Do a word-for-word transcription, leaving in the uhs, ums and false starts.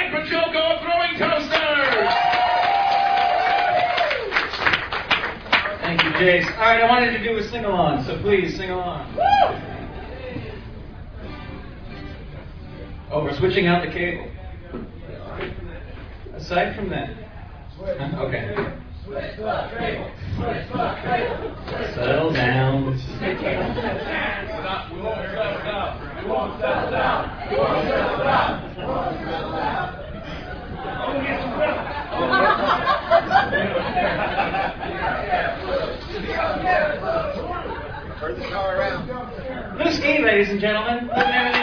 Mike Pachoco of Throwing Toasters! Thank you, Jace. All right, I wanted to do a sing-along, so please sing along. Oh, we're switching out the cable. Aside from that. Okay. Settle down. We won't settle down. We won't settle down. We won't settle down. We won't settle down. I'm going to get some Turn the car around. Blue ski, ladies and gentlemen.